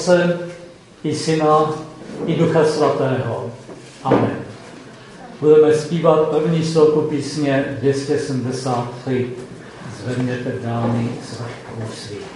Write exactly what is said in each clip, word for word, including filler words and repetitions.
Otce i Syna i Ducha Svatého. Amen. Budeme zpívat první sloku písně dvě stě sedmdesát tři. Zvedněte dámy z vrchů svých.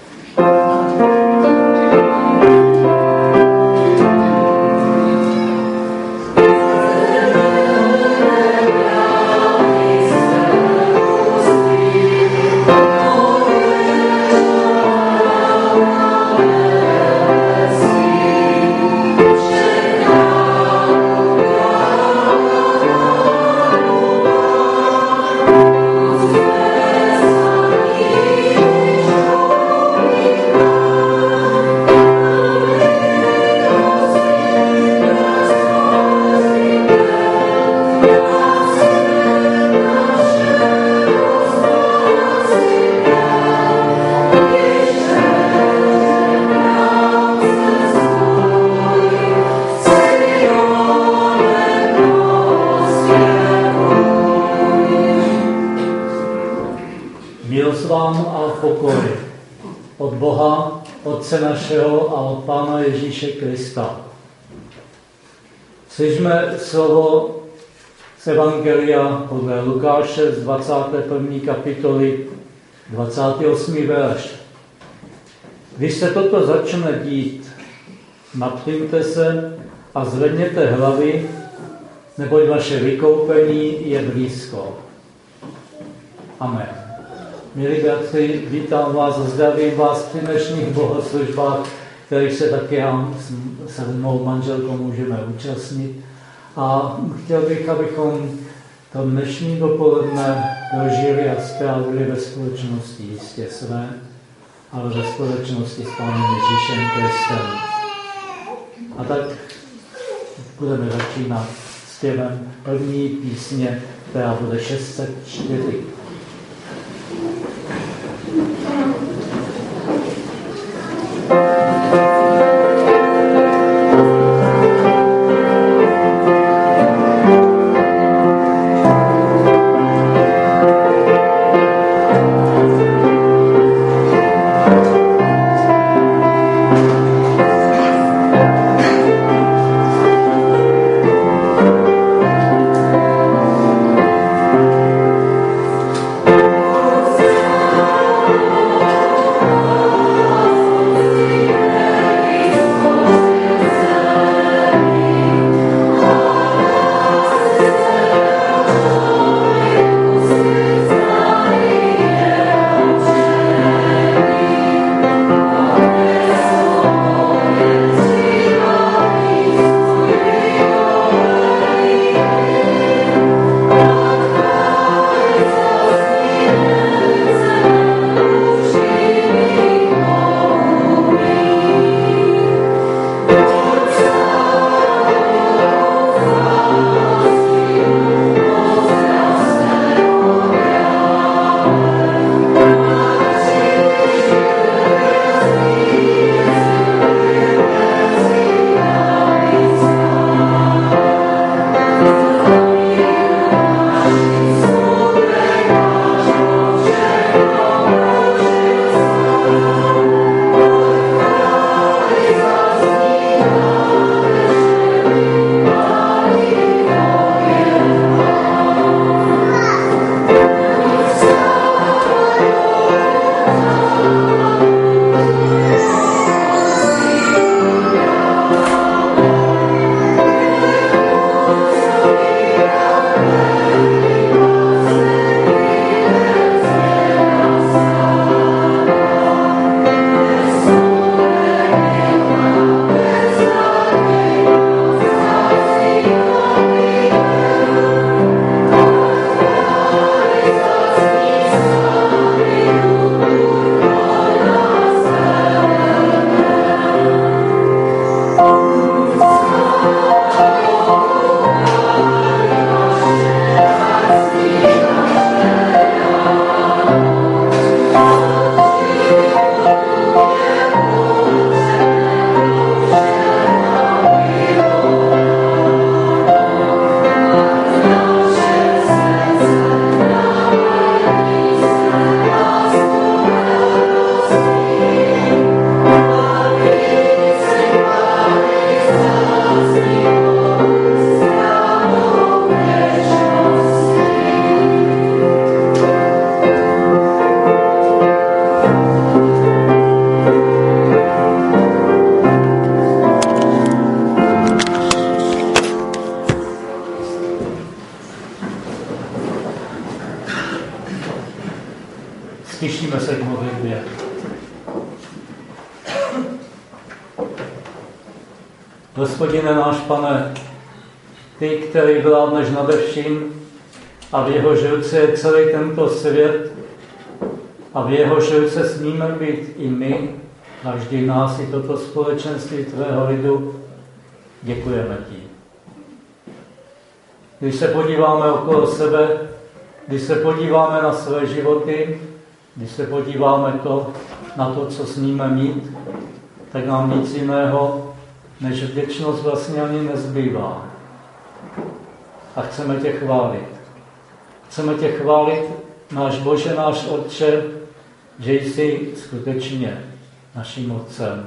Od Boha, Otce našeho a od Pána Ježíše Krista. Slyšme slovo z Evangelia podle Lukáše z dvacáté první kapitoly, dvacátý osmý verš. Když se toto začne dít, napřijte se a zvedněte hlavy, neboť vaše vykoupení je blízko. Amen. Milí bratři, vítám vás a zdravím vás při dnešních bohoslužbách, kterých se také já se mou manželkou můžeme účastnit. A chtěl bych, abychom to dnešní dopoledne dožili a strávili ve společnosti jistě své, ale ve společnosti s Pánem Ježíšem Kristem. A tak budeme začínat zpěvem první písně, která bude šest set čtyři. Stišíme se k modlitbě. Hospodine náš Pane, ty, který vládneš nade vším a v jehož ruce je celý tento svět a v jehož ruce smíme být i my, každý nás i toto společenství tvého lidu, děkujeme ti. Když se podíváme okolo sebe, když se podíváme na své životy, když se podíváme to, na to, co smíme mít, tak nám nic jiného než vděčnost vlastně ani nezbývá. A chceme tě chválit. Chceme tě chválit, náš Bože, náš Otče, že jsi skutečně naším Otcem.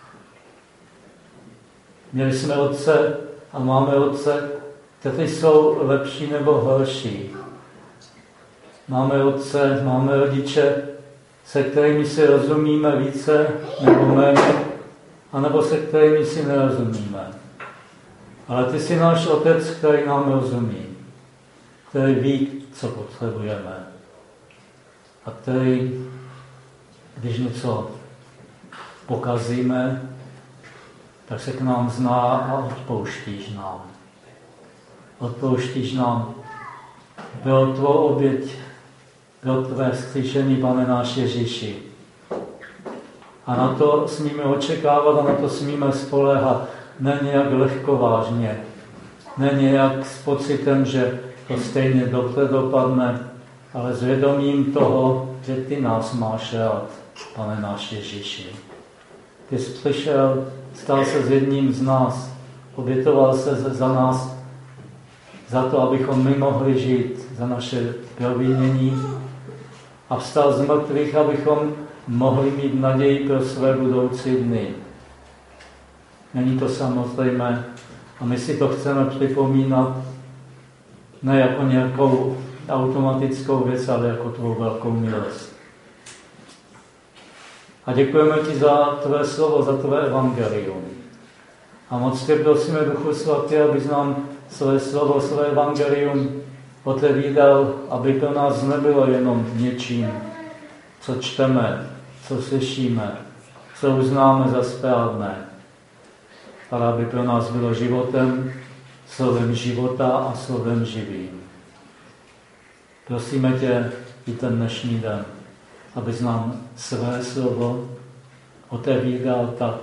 Měli jsme Otce a máme Otce, kteří jsou lepší nebo horší. Máme Otce, máme rodiče, se kterými si rozumíme více nebo méně, anebo se kterými si nerozumíme. Ale ty jsi náš Otec, který nám rozumí, který ví, co potřebujeme a který, když něco pokazíme, tak se k nám zná a odpouštíš nám. Odpouštíš nám. Bylo tvou oběť, bylo tvé vzkříšení, Pane náš Ježíši. A na to smíme očekávat a na to smíme spoléhat. Ne nějak lehkovážně, ne nějak s pocitem, že to stejně dobře dopadne, ale s vědomím toho, že ty nás máš rád, Pane náš Ježíši. Ty jsi přišel, stal se s jedním z nás, obětoval se za nás, za to, abychom my mohli žít, za naše provinění a vstal z mrtvých, abychom mohli mít naději pro své budoucí dny. Není to samozřejmé a my si to chceme připomínat ne jako nějakou automatickou věc, ale jako tvou velkou milost. A děkujeme ti za tvé slovo, za tvé evangelium. A moc tě prosíme, Duchu Svatý, abys nám své slovo, své evangelium otevíral, aby pro nás nebylo jenom něčím, co čteme, co slyšíme, co uznáme za správné, ale aby pro nás bylo životem, slovem života a slovem živým. Prosíme tě i ten dnešní den, abys nám své slovo otevíral tak,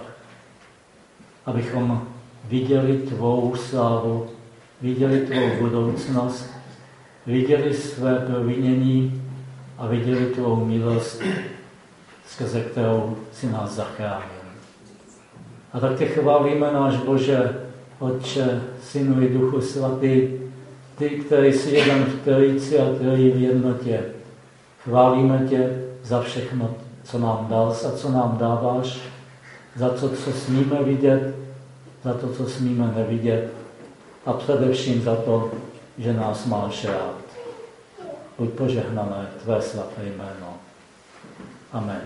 abychom viděli tvou slávu, viděli tvou budoucnost, viděli své provinění a viděli tvou milost, skrze kterou si nás zachránil. A tak tě chválíme, náš Bože, Otče, Synu i Duchu Svatý, ty, který jsi jeden v trojici a trojí v jednotě. Chválíme tě za všechno, co nám dal a co nám dáváš, za to, co smíme vidět, za to, co smíme nevidět a především za to, že nás máš rád. Buď požehnané tvé svaté jméno. Amen.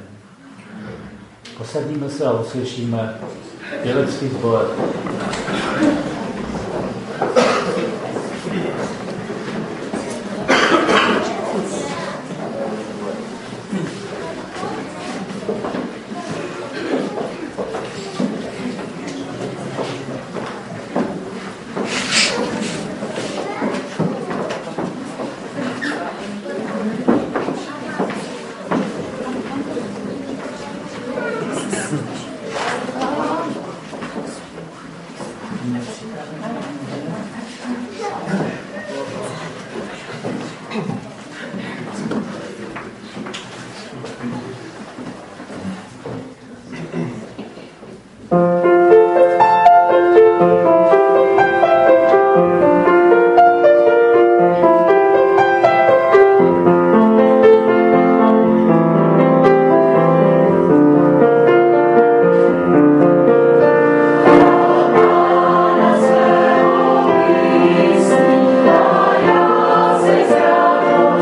Posadíme se a uslyšíme pěvecký sbor. Thank you.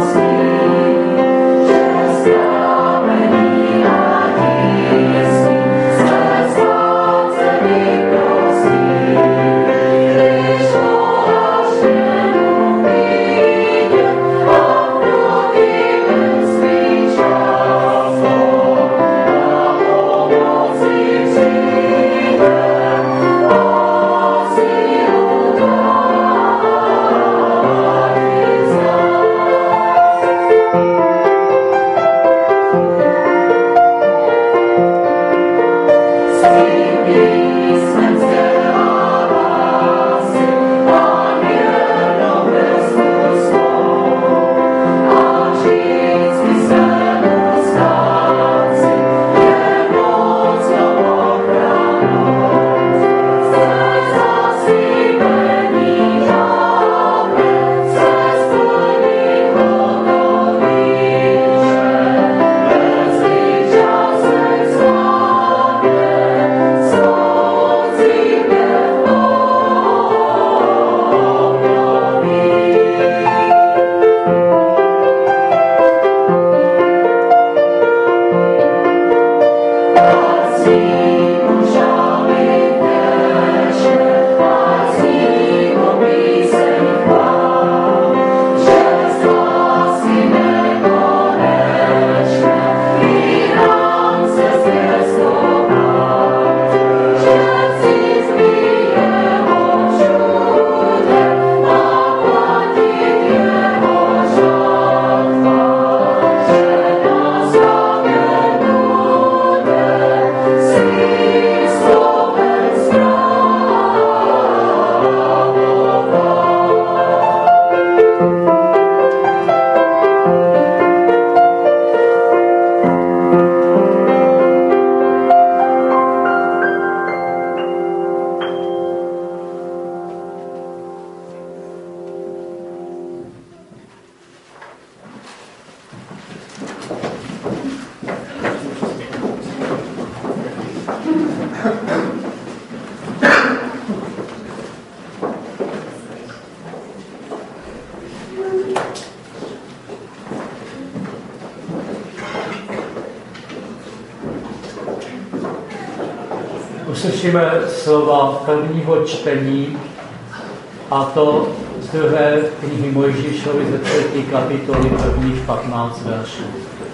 uslyšíme slova prvního čtení, a to z druhé knihy Mojžíšovi ze třetí kapitoly prvních patnáct veršů.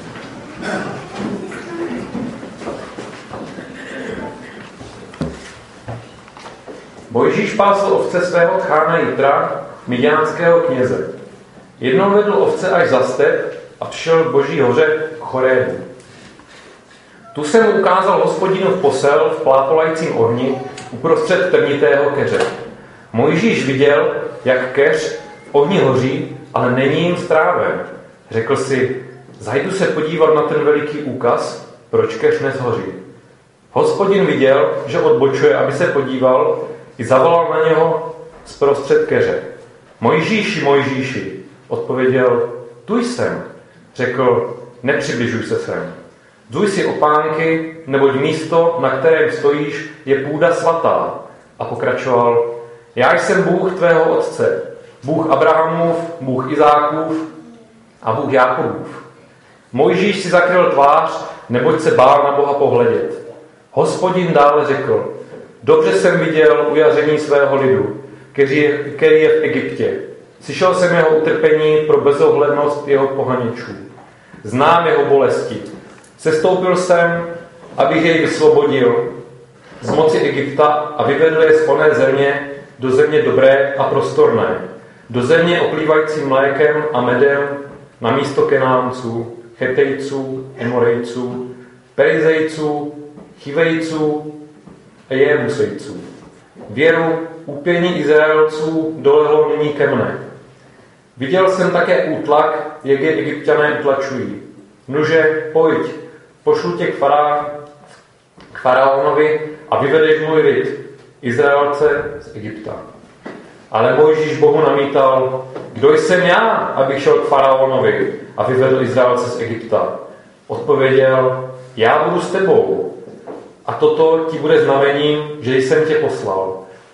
Mojžíš pásl ovce svého chána Jitra, midiánského kněze. Jednou vedl ovce až za step a přišel k Boží hoře Chorébu. Tu se mu ukázal Hospodinův posel v plápolajícím ohni uprostřed trnitého keře. Mojžíš viděl, jak keř v ohni hoří, ale není jim stráven. Řekl si, zajdu se podívat na ten veliký úkaz, proč keř neshoří. Hospodin viděl, že odbočuje, aby se podíval, i zavolal na něho zprostřed keře. Mojžíši, Mojžíši, odpověděl, tu jsem. Řekl, nepřibližuj se sem. Vzuj si opánky, neboť místo, na kterém stojíš, je půda svatá. A pokračoval, já jsem Bůh tvého otce, Bůh Abrahamův, Bůh Izákův a Bůh Jákobův. Mojžíš si zakryl tvář, neboť se bál na Boha pohledět. Hospodin dále řekl, dobře jsem viděl ujaření svého lidu, který je v Egyptě. Slyšel jsem jeho utrpení pro bezohlednost jeho pohaněčů. Znám jeho bolesti. Sestoupil jsem, abych jej vysvobodil z moci Egypta a vyvedl je z oné země do země dobré a prostorné, do země oplývající mlékem a medem na místo Kenánců, Chetejců, Emorejců, Perizejců, Chivejců a Jebusejců. Věru úpění Izraelců dolehlo nyní ke mne. Viděl jsem také útlak, jak je Egypťané utlačují. Nuže, pojď, pošlu tě k, fará, k faraonovi a vyvedeš můj lid, Izraelce z Egypta. Ale Mojžíš Bohu namítal, kdo jsem já, abych šel k faraonovi a vyvedl Izraelce z Egypta. Odpověděl, já budu s tebou a toto ti bude znamením, že jsem tě poslal.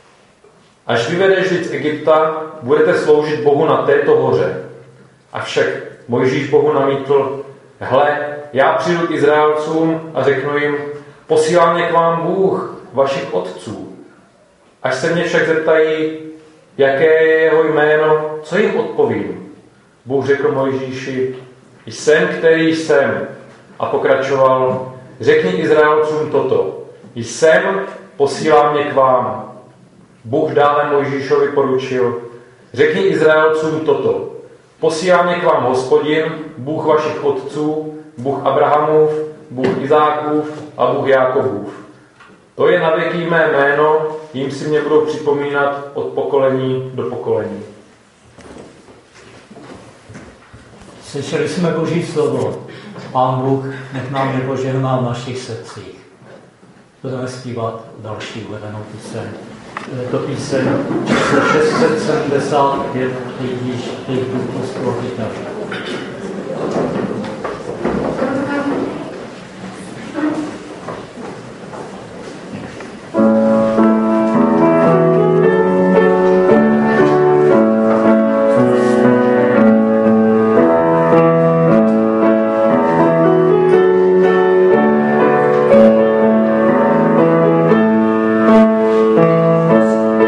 Až vyvedeš lid z Egypta, budete sloužit Bohu na této hoře. Avšak Mojžíš Bohu namítl, hle, já přijdu k Izraelcům a řeknu jim, posílá mě k vám Bůh, vašich otců. Až se mě však zeptají, jaké je jeho jméno, co jim odpovím? Bůh řekl Mojžíši, jsem, který jsem. A pokračoval, řekni Izraelcům toto, jsem, posílá mě k vám. Bůh dále Mojžíšovi poručil, řekni Izraelcům toto, posílá mě k vám Hospodin, Bůh vašich otců, Bůh Abrahamův, Bůh Izákův a Bůh Jákobův. To je navěky mé jméno, jim si mě budou připomínat od pokolení do pokolení. Slyšeli jsme Boží slovo. Pán Bůh nech nám nepožehná v našich srdcích. Budeme zpívat další uvedenou píseň. Je to píseň číslo šest set sedmdesát pět, Ježíš, Bůh Hospoditel.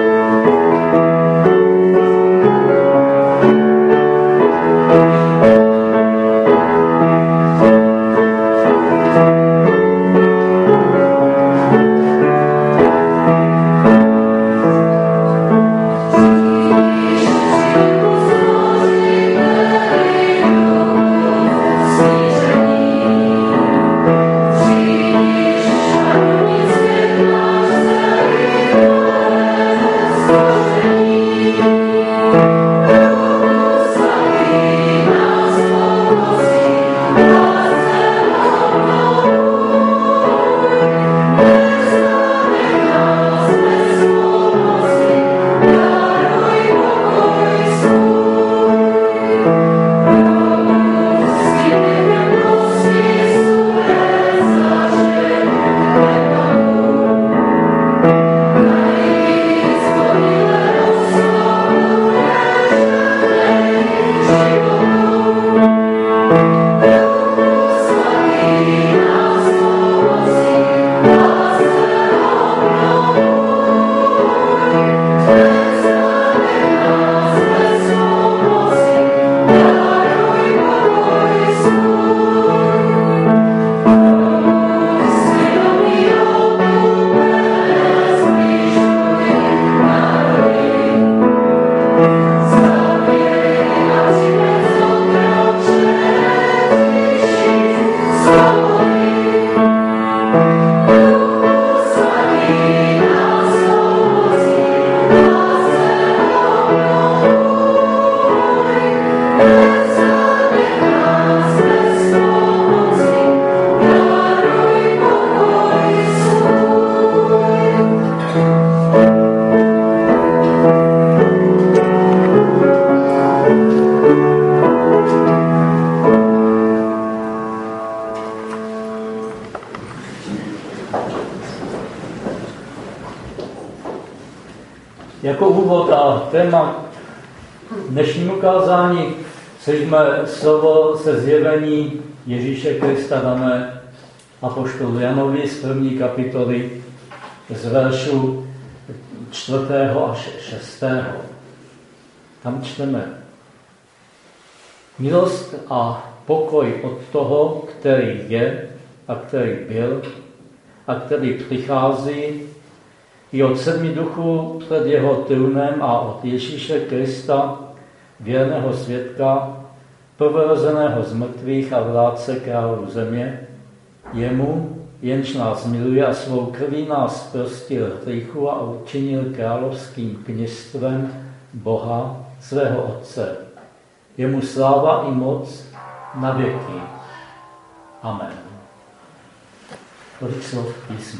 Thank you. Jako úvod a téma dnešního kázání slyšíme slovo se zjevení Ježíše Krista dané apoštolu Janovi z první kapitoly z veršu čtvrtého až šestého. Tam čteme: Milost a pokoj od toho, který je a který byl a který přichází, i od sedmi duchů před jeho trůnem a od Ježíše Krista, věrného svědka, prvorozeného z mrtvých a vládce královů země, jemu, jenž nás miluje a svou krví nás prostil hříchu a učinil královským kněžstvem Boha, svého Otce. Jemu sláva i moc na věky. Amen. Tolik slov písma.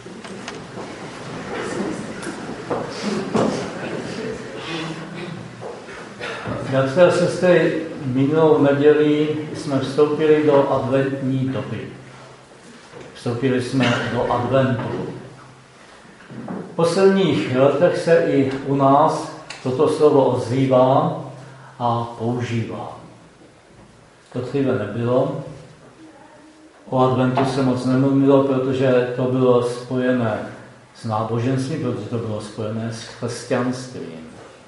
Bratři a sestry, minulou neděli jsme vstoupili do adventní doby. Vstoupili jsme do adventu. V posledních letech se i u nás toto slovo ozývá a používá. To dříve nebylo. O adventu se moc nemluvilo, protože to bylo spojené s náboženstvím, protože to bylo spojené s křesťanstvím.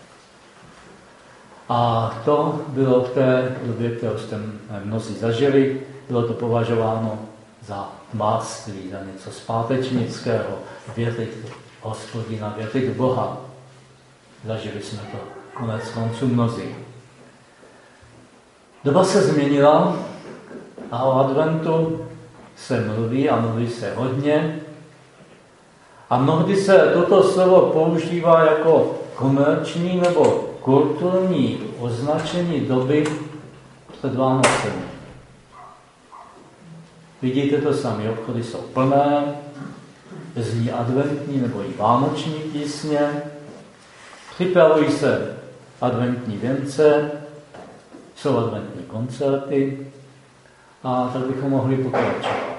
A to bylo v té době, kterou jste mnozí zažili, bylo to považováno za tmářství, za něco zpátečnického, věřit Hospodina, věřit Boha. Zažili jsme to konec konců mnozí. Doba se změnila a o adventu se mluví a mluví se hodně. A mnohdy se toto slovo používá jako komerční nebo kulturní označení doby před Vánocemi. Vidíte to sami, obchody jsou plné, zní adventní nebo i vánoční písně, připravují se adventní věnce, jsou adventní koncerty a tak bychom mohli pokračovat.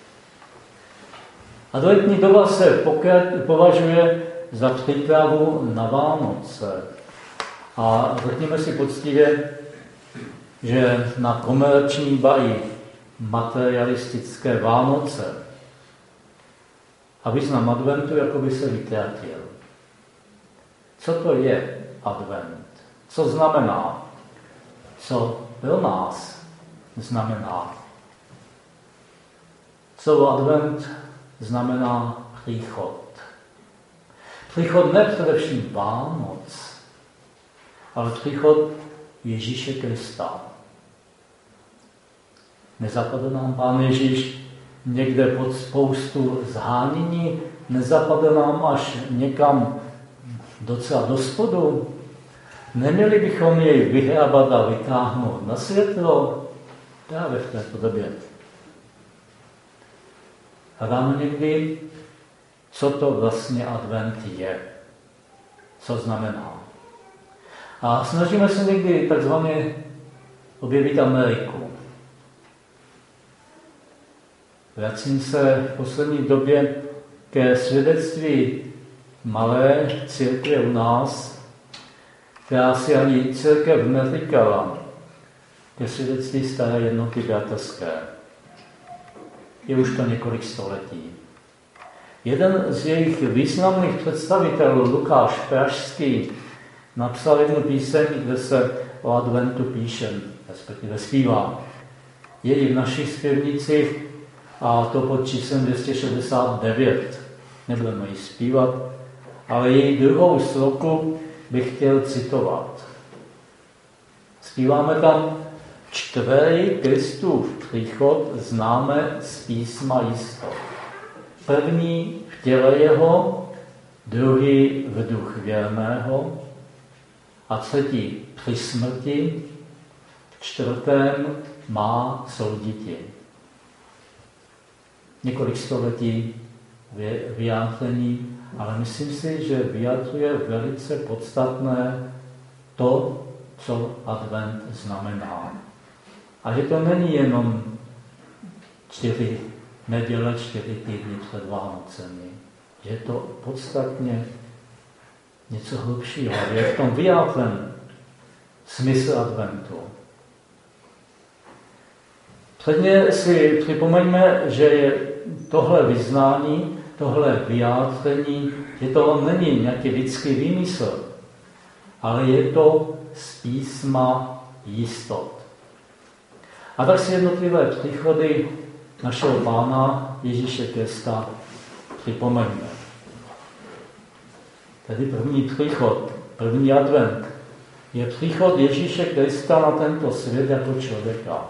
Adventní doba se považuje za přípravu na Vánoce. A řekněme si poctivě, že na komerční, ba i materialistické Vánoce a význam adventu jakoby se vytratil. Co to je advent? Co znamená? Co pro nás znamená? Slovo advent znamená příchod. Příchod ne především Vánoc, ale příchod Ježíše Krista. Nezapadl nám Pán Ježíš někde pod spoustu zhánění, nezapadl nám až někam docela do spodu. Neměli bychom jej vyhrabat a vytáhnout na světlo právě v této době. Hledáme někdy, co to vlastně advent je, co znamená. A snažíme se někdy takzvaně objevit Ameriku. Vracím se v poslední době ke svědectví malé církve u nás, která si ani církev neříkala, ke svědectví staré jednoty bratrské. Je už to několik století. Jeden z jejich významných představitelů, Lukáš Pražský, napsal jednu píseň, kde se o adventu píše, respektive zpívá. Je i v našich zpěvnicích a to pod číslem dvě stě šedesát devět. Nebudeme ji zpívat, ale její druhou sloku bych chtěl citovat. Zpíváme tam: čtverej Kristův příchod známe z písma jisto. První v těle jeho, druhý v duch věrného a třetí při smrti, v čtvrtém má souditi. Několik století vyjádření, ale myslím si, že vyjadřuje velice podstatné to, co advent znamená. A že to není jenom čtyři neděle, čtyři týdny před Vánocemi. Že to podstatně něco hlubšího. Je v tom vyjádřen smysl adventu. Předně si připomeňme, že je tohle vyznání, tohle vyjádření, že to není nějaký lidský výmysl, ale je to z písma jistot. A tak si jednotlivé příchody našeho Pána Ježíše Krista připomeňme. Tedy první příchod, první advent, je příchod Ježíše Krista na tento svět jako člověka.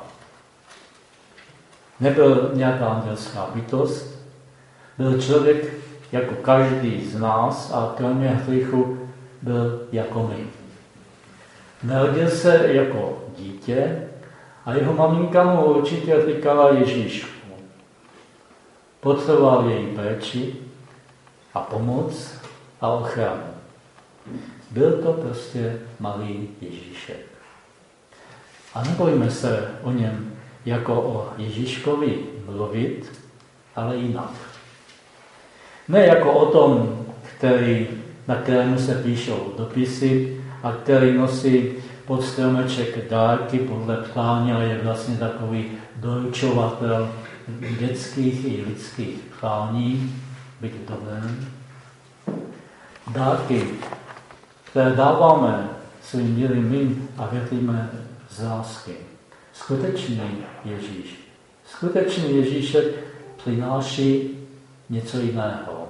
Nebyl nějaká andělská bytost, byl člověk jako každý z nás a kromě hříchu byl jako my. Narodil se jako dítě a jeho maminka mu určitě říkala Ježíšku. Potřeboval její péči a pomoc a ochranu. Byl to prostě malý Ježíšek. A nebojme se o něm jako o Ježíškovi mluvit, ale jinak. Ne jako o tom, který, na kterému se píšou dopisy a který nosí pod stromeček dárky podle přání a je vlastně takový doručovatel dětských i lidských přání, byť dobrém. Dárky, které dáváme svým milým a věříme z lásky. Skutečný Ježíš. Skutečný Ježíšek přináší něco jiného.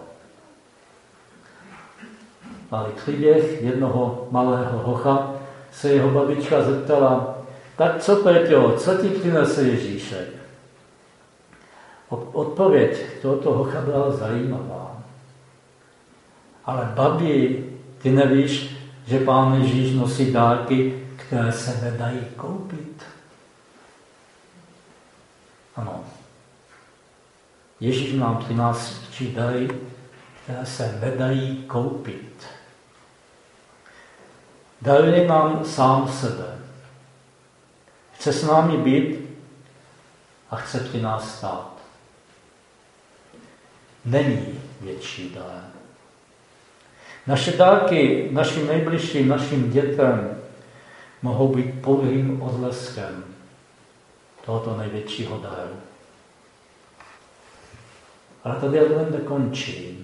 Malý příběh jednoho malého hocha se jeho babička zeptala, tak co, Peťo, co ti přinese Ježíšek? Odpověď tohoto hocha byla zajímavá. Ale babi, ty nevíš, že Pán Ježíš nosí dárky, které se nedají koupit? Ano. Ježíš nám přináší dary, které se nedají koupit. Daruje nám sám sebe. Chce s námi být a chce při nás stát. Není větší dar. Naše dárky našim nejbližším, našim dětem mohou být pouhým odleskem tohoto největšího daru. Ale tady advent nekončí.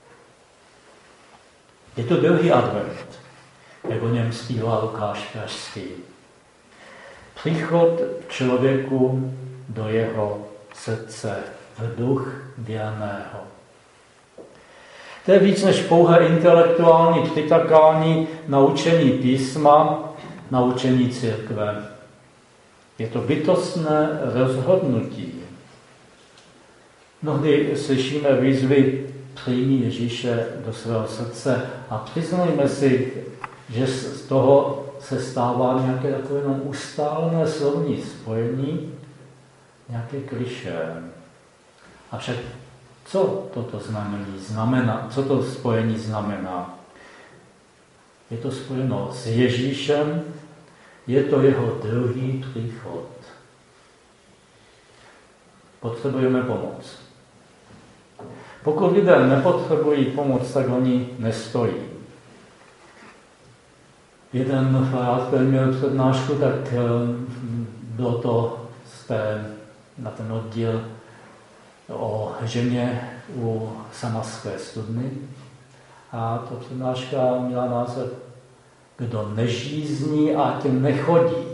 Je to druhý advent, jak o něm zpívá Lukáš Pražský. Příchod člověku do jeho srdce, v duch věrného. To je víc než pouhé intelektuální přitakání na učení písma, na učení církve. Je to bytostné rozhodnutí. Mnohdy slyšíme výzvy přijmi Ježíše do svého srdce a přiznejme si, že z toho se stává nějaké takové ustálené slovní spojení, nějaké klišé. Avšak co toto znamení znamená? Co to spojení znamená? Je to spojeno s Ježíšem, je to jeho druhý příchod. Potřebujeme pomoc. Pokud lidé nepotřebují pomoc, tak oni nestojí. Jeden farář, který měl přednášku, tak bylo to z té, na ten oddíl o ženě u Samarské studny. A ta přednáška měla název Kdo nežízní a tím nechodí.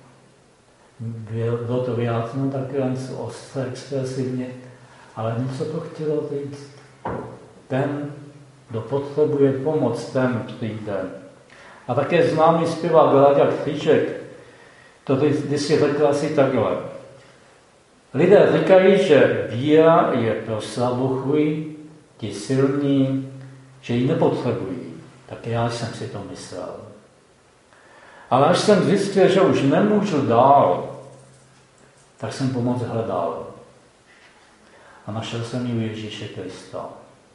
Bylo to vyjádřeno tak ostře, expresivně, ale něco to chtělo říct. Ten, kdo potřebuje pomoc, ten přijde. A také známý zpěvák Láďa Křížek to kdysi řekl asi takhle. Lidé říkají, že víra je pro slabochuj, ti silní, že ji nepotřebují. Tak já jsem si to myslel. Ale až jsem zjistil, že už nemůžu dál, tak jsem pomoc hledal. A našel jsem ji u Ježíše Krista.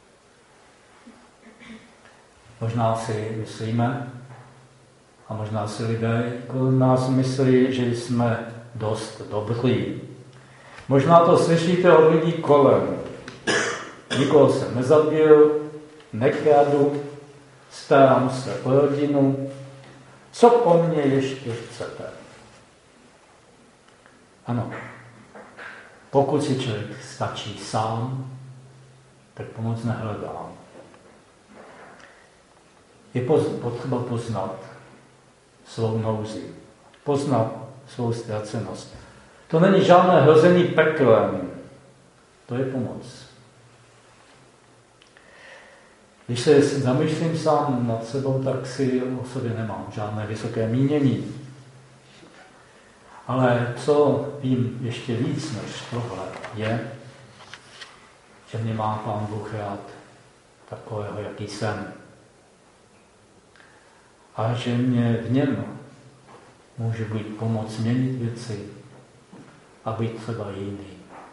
Možná si myslíme, a možná si lidé kolem nás myslí, že jsme dost dobří. Možná to slyšíte od lidí kolem. Nikoho jsem nezabil, nekradu, starám se o rodinu, co po mně ještě chcete? Ano, pokud si člověk stačí sám, tak pomoc nehledá. Je potřeba poznat svou nouzi, poznat svou ztracenost. To není žádné hrození peklem, to je pomoc. Když se zamýšlím sám nad sebou, tak si o sobě nemám žádné vysoké mínění. Ale co vím ještě víc než tohle, je, že mě má Pán Bůh rád takového, jaký jsem. A že mě v něm může být pomoc měnit věci a být třeba jiný.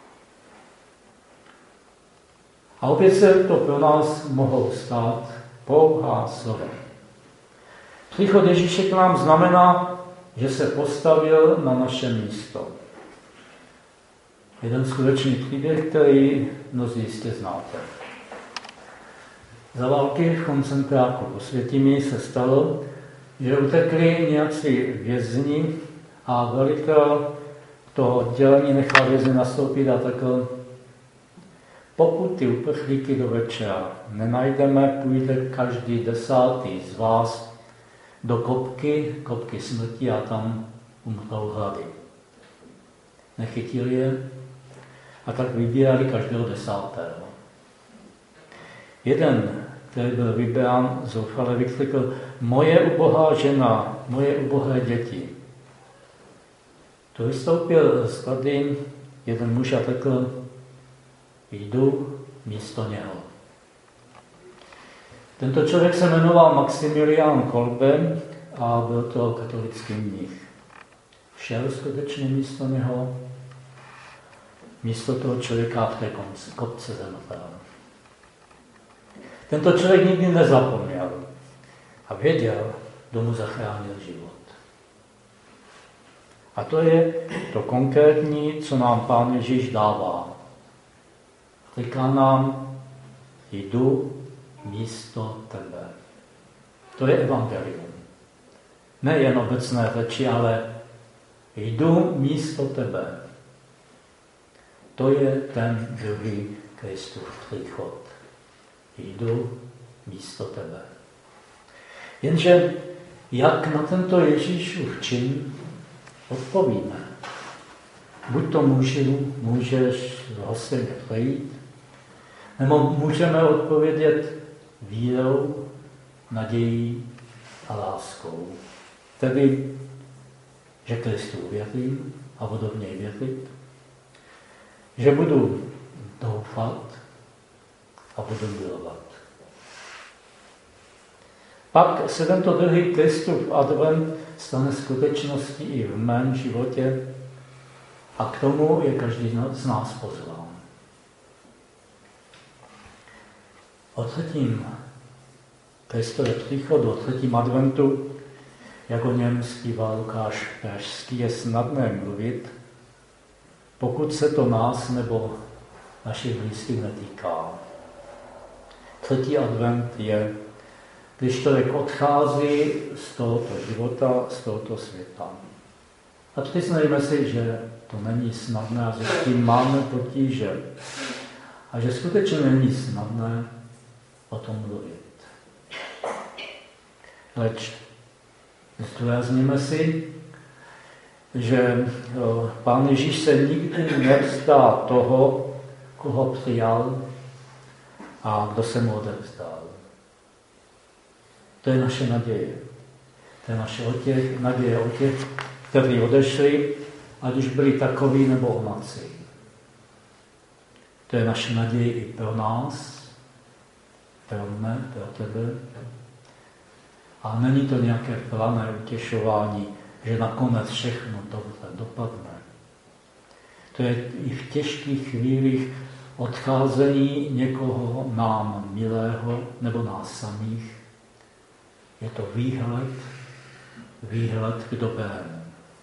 A opět se to pro nás mohou stát pouhá slova. Příchod Ježíše k nám znamená, že se postavil na naše místo. Jeden skutečný příběh, který mnozí jistě znáte. Za války v koncentráku po Světimi se stalo, že utekli nějací vězni a velitel toho oddělení nechal vězni nastoupit a takhle: pokud ty uprchlíky do večera nenajdeme, půjde každý desátý z vás do kopky, kopky smrti a tam umřou hlady. Nechytili je a tak vybírali každého desátého. Jeden, který byl vybrán, zoufale vyklikl: moje ubohá žena, moje ubohé děti. Tu vystoupil z klady jeden muž a řekl: jdu místo něho. Tento člověk se jmenoval Maximilián Kolbe a byl to katolický mnich. Šel skutečně místo něho, místo toho člověka v té kopce zemřel. Tento člověk nikdy nezapomněl a věděl, kdo mu zachránil život. A to je to konkrétní, co nám Pán Ježíš dává. Říká nám: jdu místo tebe. To je evangelium. Nejen obecné řeči, ale jdu místo tebe. To je ten druhý Kristův příchod. Jdu místo tebe. Jenže jak na tento Ježíšův čin odpovíme? Buď to můžu, můžeš vlastně přejít, nebo můžeme odpovědět vírou, nadějí a láskou. Tedy, že Kristu uvěřím a budu v něj věřit, že budu doufat a budu milovat. Pak se tento druhý Kristův advent stane skutečností i v mém životě a k tomu je každý z nás pozván. O třetím Kristově příchodu, o třetím adventu, jak o něm zpívá Lukáš Pražský, je snadné mluvit, pokud se to nás nebo našich blízkých netýká. Třetí advent je, když člověk odchází z tohoto života, z tohoto světa. A přiznejme si, že to není snadné a že s tím máme potíže. A že skutečně není snadné o tom mluvit. Leč zdůrazníme si, že Pán Ježíš se nikdy nevzdá toho, koho přijal a kdo se mu odevzdal. To je naše naděje. To je naše otěch, naděje o těch, kteří odešli, ať už byli takoví nebo omaci. To je naše naděje i pro nás, pro mne, pro tebe. A není to nějaké plané utěšování, že nakonec všechno dobře dopadne. To je i v těžkých chvílích odcházení někoho nám milého nebo nás samých. Je to výhled, výhled k dobrému.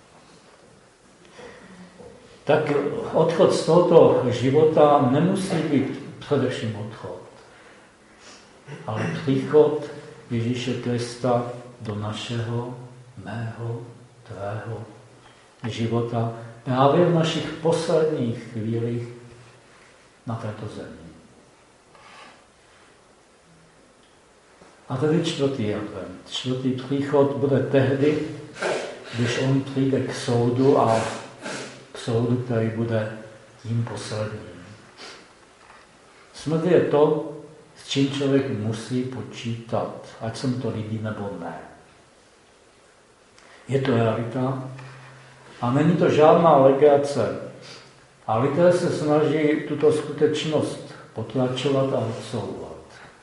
Tak odchod z tohoto života nemusí být především odchod, ale příchod Ježíše Krista do našeho, mého, tvého života právě v našich posledních chvílích na této zemi. A tedy čtvrtý advent. Čtvrtý příchod bude tehdy, když on přijde k soudu a k soudu, který bude tím posledním. Smrt je to, s čím člověk musí počítat, ať se mu to líbí nebo ne. Je to realita a není to žádná legrace. A lidé se snaží tuto skutečnost potlačovat a odsouvat.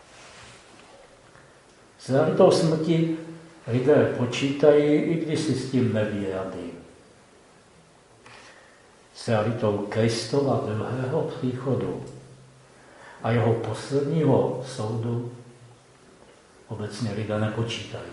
S realitou smrti lidé počítají, i když si s tím neví rady. S realitou Kristova druhého příchodu a jeho posledního soudu obecně lidé nepočítají.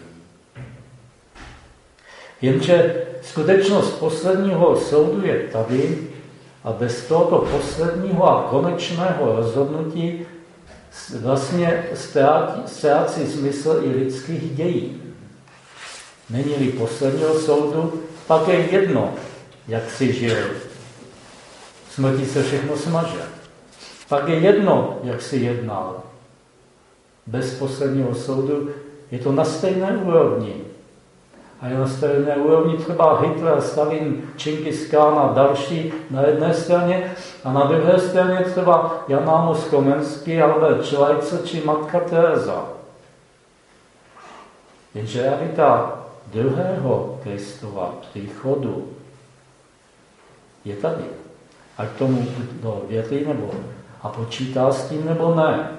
Jenže skutečnost posledního soudu je tady a bez tohoto posledního a konečného rozhodnutí vlastně ztrácí smysl i lidských dějí. Není-li posledního soudu, pak je jedno, jak si žil. Smrti se všechno smaže. Pak je jedno, jak si jednal. Bez posledního soudu je to na stejné úrovni. A je na stejné úrovni třeba Hitler, Stalin, Čingis Khan a další na jedné straně a na druhé straně třeba Jan Amos Komenský, Albert Schweitzer či Matka Teresa. Jenže realita druhého Kristova příchodu je tady. Ať tomu kdo věří nebo a počítá s tím nebo ne.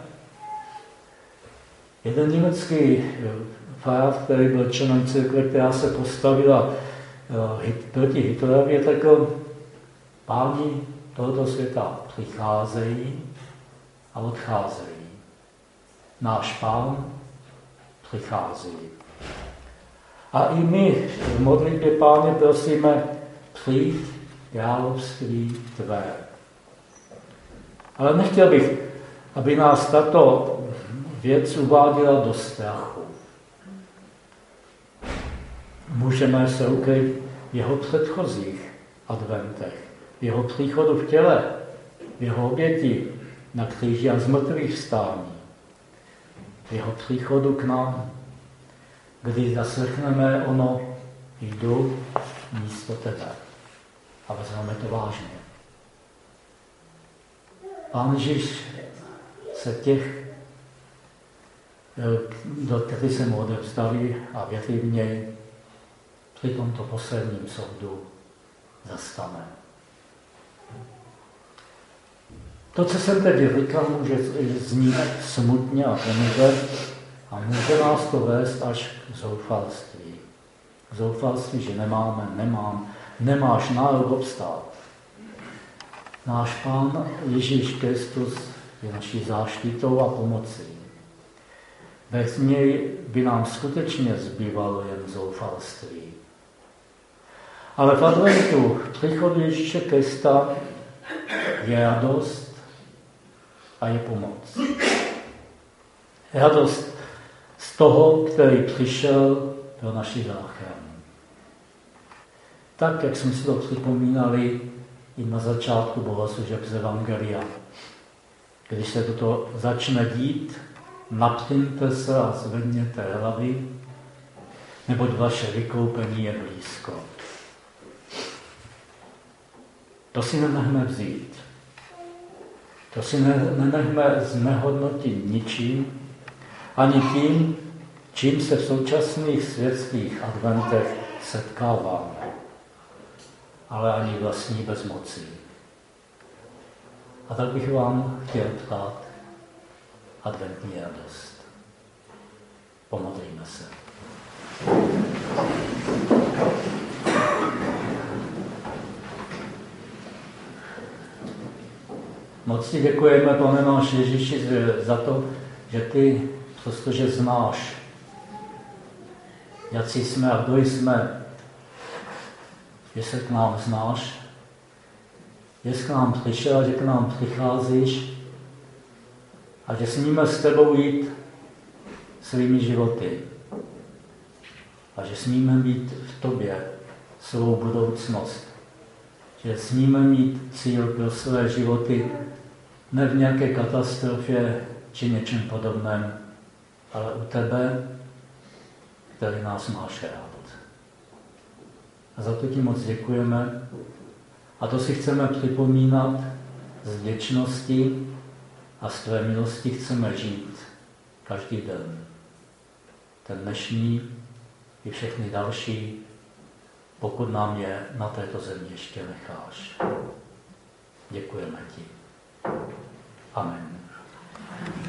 Jeden německý farář, který byl členem církve, která se postavila proti Hitlerovi, řekl, páni tohoto světa přicházejí a odcházejí. Náš pán přichází. A i my v modlitbě Páně prosíme, přijď království tvé. Ale nechtěl bych, aby nás tato věc uváděla do strachu. Můžeme se ukryt v jeho předchozích adventech, v jeho příchodu v těle, v jeho oběti na kříži a zmrtvých vstání, v jeho příchodu k nám, kdy zaslechneme ono, jdu místo tebe. A vezmeme to vážně. Pán Ježíš se těch, do kterých se mu odevzdali a věří v něj, při tomto posledním soudu zastane. To, co jsem teď říkal, může znít smutně a pomůže a může nás to vést až k zoufalství. K zoufalství, že nemáme, nemám, nemáš nárok obstát. Náš Pán Ježíš Kristus je naší záštitou a pomocí. Bez něj by nám skutečně zbývalo jen zoufalství. Ale v adventu příchodu Ježíše Krista je radost a je pomoc. Radost z toho, který přišel pro naši záchranu. Tak, jak jsme si to připomínali i na začátku bohoslužeb z Evangelia. Když se toto začne dít, napřiňte se a zvedněte hlavy, neboť vaše vykoupení je blízko. To si nenechme vzít. To si nenechme znehodnotit ničím, ani tím, čím se v současných světských adventech setkáváme, ale ani vlastní bezmocí. A tak bych vám chtěl přát adventní radost. Pomodlíme se. Moc ti děkujeme, Pane náš Ježíši, za to, že ty, přestože znáš, jací jsme a kdo jsme, že se k nám znáš, že jsi k nám přišel, že k nám přicházíš a že smíme s tebou jít svými životy a že smíme mít v tobě svou budoucnost, že smíme mít cíl pro své životy ne v nějaké katastrofě či něčem podobném, ale u tebe, který nás máš rád. A za to ti moc děkujeme a to si chceme připomínat z vděčnosti a z tvé milosti chceme žít každý den. Ten dnešní i všechny další, pokud nám je na této zemi ještě necháš. Děkujeme ti. Amen.